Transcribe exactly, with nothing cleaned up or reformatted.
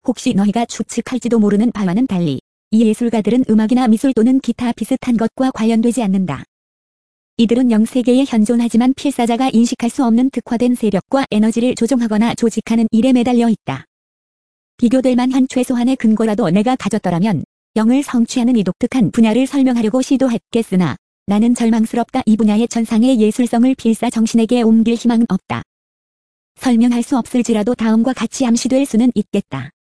혹시 너희가 추측할지도 모르는 바와는 달리 이 예술가들은 음악이나 미술 또는 기타 비슷한 것과 관련되지 않는다. 이들은 영세계에 현존하지만 필사자가 인식할 수 없는 특화된 세력과 에너지를 조종하거나 조직하는 일에 매달려 있다. 비교될 만한 최소한의 근거라도 내가 가졌더라면 영을 성취하는 이 독특한 분야를 설명하려고 시도했겠으나 나는 절망스럽다. 이 분야의 천상의 예술성을 필사 정신에게 옮길 희망은 없다. 설명할 수 없을지라도 다음과 같이 암시될 수는 있겠다.